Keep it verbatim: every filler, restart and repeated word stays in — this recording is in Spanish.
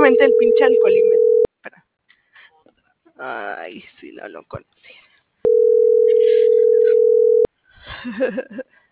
Seguramente el pinche alcoholímetro. Espera. Ay, si no lo conocí.